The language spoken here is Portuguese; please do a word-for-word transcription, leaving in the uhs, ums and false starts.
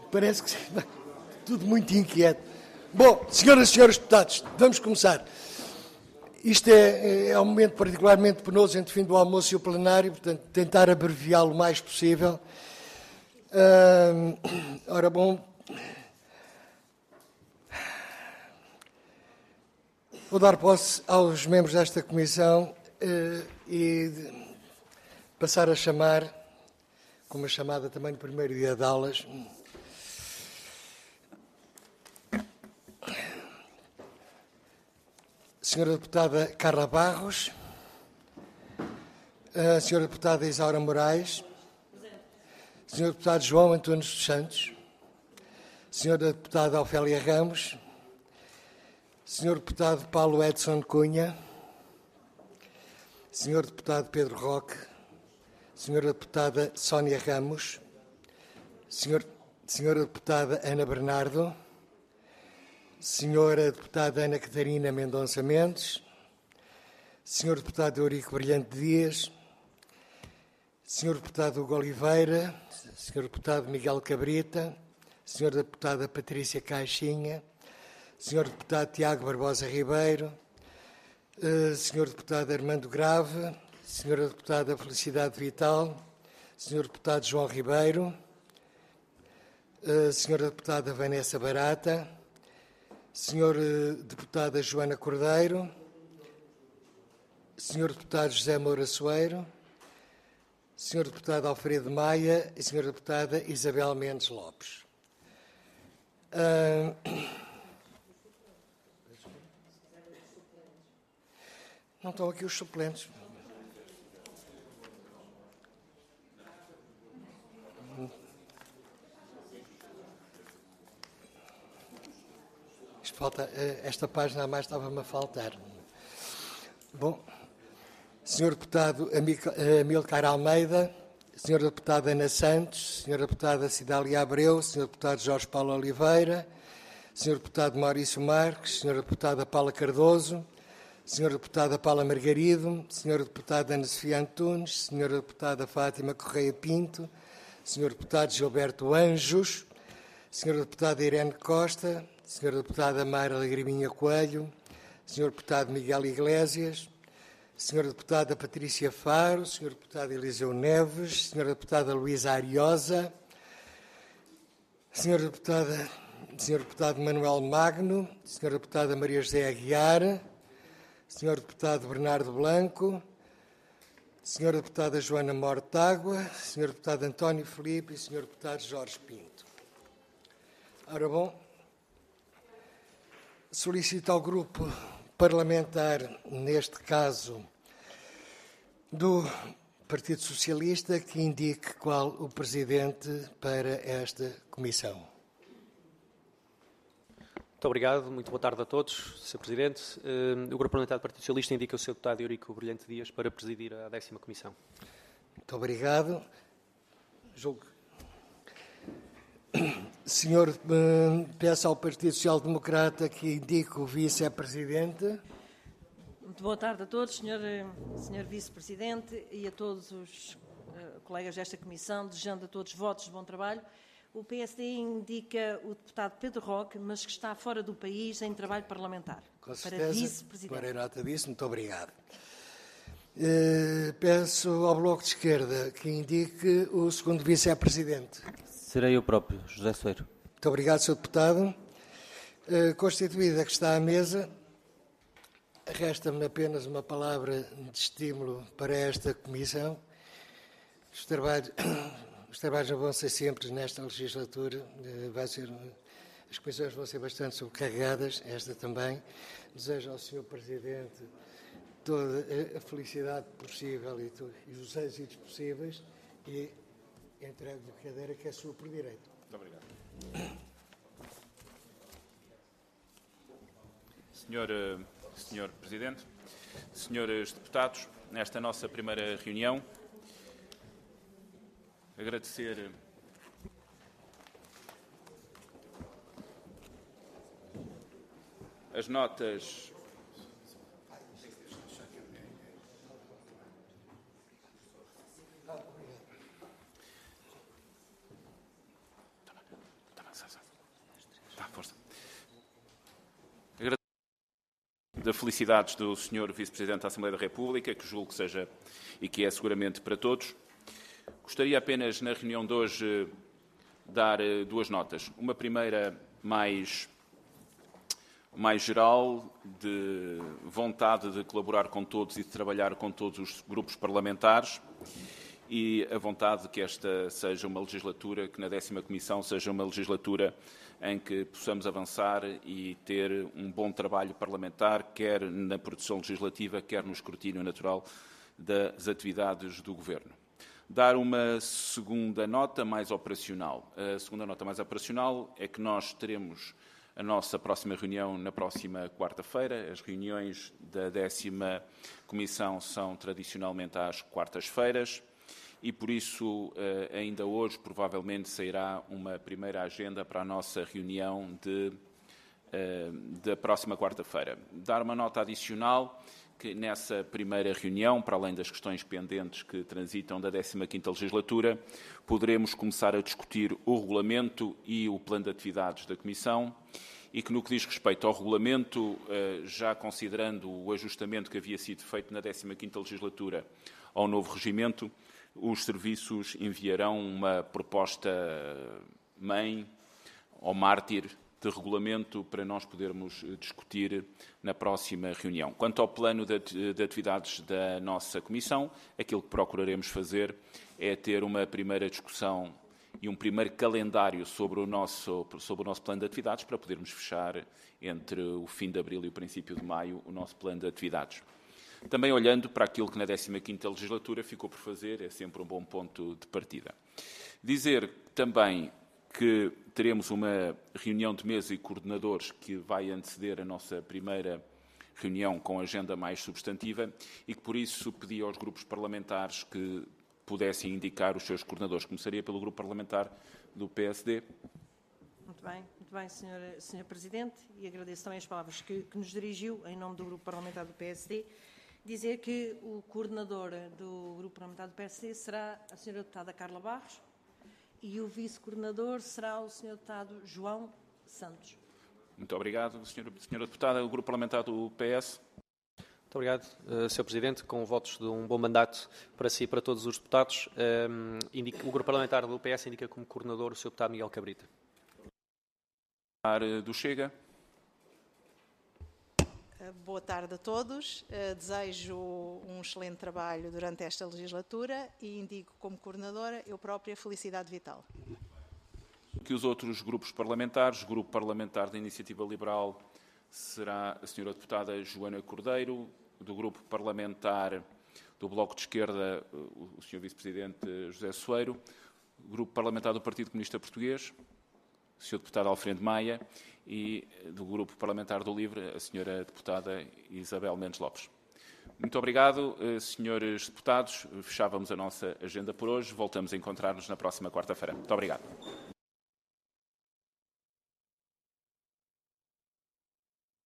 Parece que tudo muito inquieto. Bom, senhoras e senhores deputados, vamos começar. Isto é, é um momento particularmente penoso entre o fim do almoço e o plenário, portanto, tentar abreviá-lo o mais possível. Uh, ora, bom, vou dar posse aos membros desta comissão uh, e passar a chamar, com uma chamada também no primeiro dia de aulas, Senhora Deputada Carla Barros, a Senhora Deputada Isaura Moraes, Senhor Deputado João Antunes dos Santos, Senhora Deputada Ofélia Ramos, Senhor Deputado Paulo Edson Cunha, Senhor Deputado Pedro Roque, Senhora Deputada Sónia Ramos, Senhor, Senhora Deputada Ana Bernardo, Senhora Deputada Ana Catarina Mendonça Mendes, Senhor Deputado Eurico Brilhante Dias, Senhor Deputado Hugo Oliveira, Senhor Deputado Miguel Cabrita, Senhora Deputada Patrícia Caixinha, Senhor Deputado Tiago Barbosa Ribeiro, Senhor Deputado Armando Grave, Senhora Deputada Felicidade Vital, Senhor Deputado João Ribeiro, Senhora Deputada Vanessa Barata, Senhora Deputada Joana Cordeiro, Senhor Deputado José Moura Soeiro, Senhor Deputado Alfredo Maia e Senhora Deputada Isabel Mendes Lopes. Uh... Não estão aqui os suplentes. Isto falta, esta página a mais estava-me a faltar. Bom, Senhor Deputado Amílcar Almeida, Senhora Deputada Ana Santos, Senhora Deputada Cidália Abreu, Senhor Deputado Jorge Paulo Oliveira, Senhor Deputado Maurício Marques, Senhora Deputada Paula Cardoso, Senhora Deputada Paula Margarido, Senhora Deputada Ana Sofia Antunes, Senhora Deputada Fátima Correia Pinto, Senhor Deputado Gilberto Anjos, Senhora Deputada Irene Costa, Senhora Deputada Mayra Lagriminha Coelho, Senhor Deputado Miguel Iglesias, Senhora Deputada Patrícia Faro, Senhor Deputado Eliseu Neves, Senhora Deputada Luísa Ariosa, Senhora Deputada, Senhor Deputado Manuel Magno, Senhora Deputada Maria José Aguiar, Senhor Deputado Bernardo Blanco, Senhora Deputada Joana Mortágua, Senhor Deputado António Filipe e Senhor Deputado Jorge Pinto. Ora bom, solicito ao grupo parlamentar, neste caso do Partido Socialista, que indique qual o presidente para esta comissão. Muito obrigado, muito boa tarde a todos, senhor Presidente. O Grupo Parlamentar do Partido Socialista indica o senhor Deputado Eurico Brilhante Dias para presidir a décima Comissão. Muito obrigado. Julgo. Senhor, peço ao Partido Social Democrata que indique o Vice-Presidente. Muito boa tarde a todos, senhor, senhor Vice-Presidente, e a todos os uh, colegas desta Comissão, desejando a todos votos de bom trabalho. O P S D indica o deputado Pedro Roque, mas que está fora do país em trabalho parlamentar. Com certeza, para Vice-Presidente. Farei nota disso, muito obrigado. Uh, peço ao Bloco de Esquerda que indique o segundo Vice-Presidente. Serei eu próprio, José Soeiro. Muito obrigado, senhor Deputado. Uh, constituída que está à mesa, resta-me apenas uma palavra de estímulo para esta Comissão. Os trabalhos, os trabalhos vão ser sempre nesta legislatura, uh, vai ser, as comissões vão ser bastante sobrecarregadas, esta também. Desejo ao senhor Presidente toda a felicidade possível e, to, e os êxitos possíveis e entrego-lhe a cadeira que é sua por direito. Muito obrigado. Senhor, senhor Presidente, senhores deputados, nesta nossa primeira reunião, agradecer as notas de felicidades do senhor Vice-Presidente da Assembleia da República, que julgo que seja e que é seguramente para todos. Gostaria apenas, na reunião de hoje, dar duas notas. Uma primeira mais, mais geral, de vontade de colaborar com todos e de trabalhar com todos os grupos parlamentares, e a vontade de que esta seja uma legislatura, que na décima Comissão seja uma legislatura em que possamos avançar e ter um bom trabalho parlamentar, quer na produção legislativa, quer no escrutínio natural das atividades do Governo. Dar uma segunda nota mais operacional. A segunda nota mais operacional é que nós teremos a nossa próxima reunião na próxima quarta-feira. As reuniões da décima Comissão são tradicionalmente às quartas-feiras e, por isso, ainda hoje, provavelmente, sairá uma primeira agenda para a nossa reunião de, da próxima quarta-feira. Dar uma nota adicional que nessa primeira reunião, para além das questões pendentes que transitam da décima quinta legislatura, poderemos começar a discutir o regulamento e o plano de atividades da Comissão e que, no que diz respeito ao regulamento, já considerando o ajustamento que havia sido feito na décima quinta legislatura ao novo regimento, os serviços enviarão uma proposta mãe ou mártir de regulamento para nós podermos discutir na próxima reunião. Quanto ao plano de atividades da nossa Comissão, aquilo que procuraremos fazer é ter uma primeira discussão e um primeiro calendário sobre o nosso, sobre o nosso plano de atividades para podermos fechar entre o fim de abril e o princípio de maio o nosso plano de atividades. Também olhando para aquilo que na décima quinta legislatura ficou por fazer, é sempre um bom ponto de partida. Dizer também que teremos uma reunião de mesa e coordenadores que vai anteceder a nossa primeira reunião com agenda mais substantiva e que, por isso, pedi aos grupos parlamentares que pudessem indicar os seus coordenadores. Começaria pelo grupo parlamentar do P S D. Muito bem, muito bem, senhor, senhor Presidente, e agradeço também as palavras que, que nos dirigiu em nome do grupo parlamentar do P S D. Dizer que o coordenador do grupo parlamentar do P S D será a senhora deputada Carla Barros e o vice-coordenador será o senhor deputado João Santos. Muito obrigado, senhora, senhora deputada. O grupo parlamentar do P S. Muito obrigado, uh, senhor Presidente. Com votos de um bom mandato para si e para todos os deputados, um, indica, o grupo parlamentar do P S indica como coordenador o senhor deputado Miguel Cabrita. Do Chega. Boa tarde a todos. Desejo um excelente trabalho durante esta legislatura e indico como coordenadora eu própria Felicidade Vital. Que os outros grupos parlamentares, o Grupo Parlamentar da Iniciativa Liberal será a senhora deputada Joana Cordeiro, do Grupo Parlamentar do Bloco de Esquerda, o senhor Vice-Presidente José Soeiro, o Grupo Parlamentar do Partido Comunista Português, o senhor Deputado Alfredo Maia, e do Grupo Parlamentar do Livre, a senhora Deputada Isabel Mendes Lopes. Muito obrigado, senhores deputados. Fechávamos a nossa agenda por hoje. Voltamos a encontrar-nos na próxima quarta-feira. Muito obrigado.